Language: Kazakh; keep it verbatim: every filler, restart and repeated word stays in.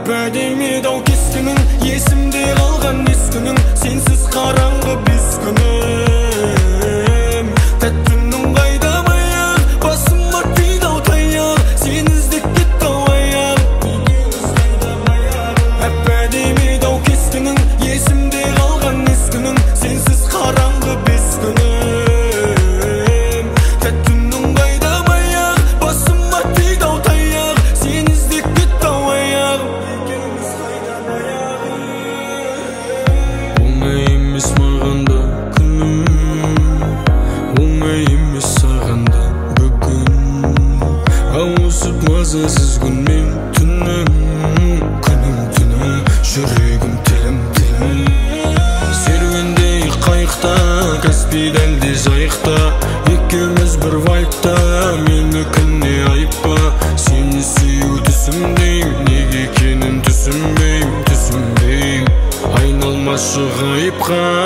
әп-әдемі дау кескінің, есімде қалған ескінің, сенсіз қараңғы бес күнім. Тәттінің қайда баяқ, басыма тиді-ау таяқ, сен іздеп кетті-ау аяқ. Әп-әдемі дау кескінің, есімде қалған ескінің, сенсіз қараңғы бес күнім. Тәттінің қайда баяқ, басыма тиді-ау таяқ, сен іздеп кетті-ау аяқ. Оңай емес мағанда күнім, оңай емес сағанда бүгін. Ауысып мазасыз күнмен түнім, күнім түнім, жүрегім тілім тілім. Серуендей қайықта, Каспий дәлде жайықта, екеуміз бір вайпта, менікіне айыппа. Сені сүю түсімдейм, неге екенін түсінбейм, түсінбейм. Айналмашы ғайыпқа,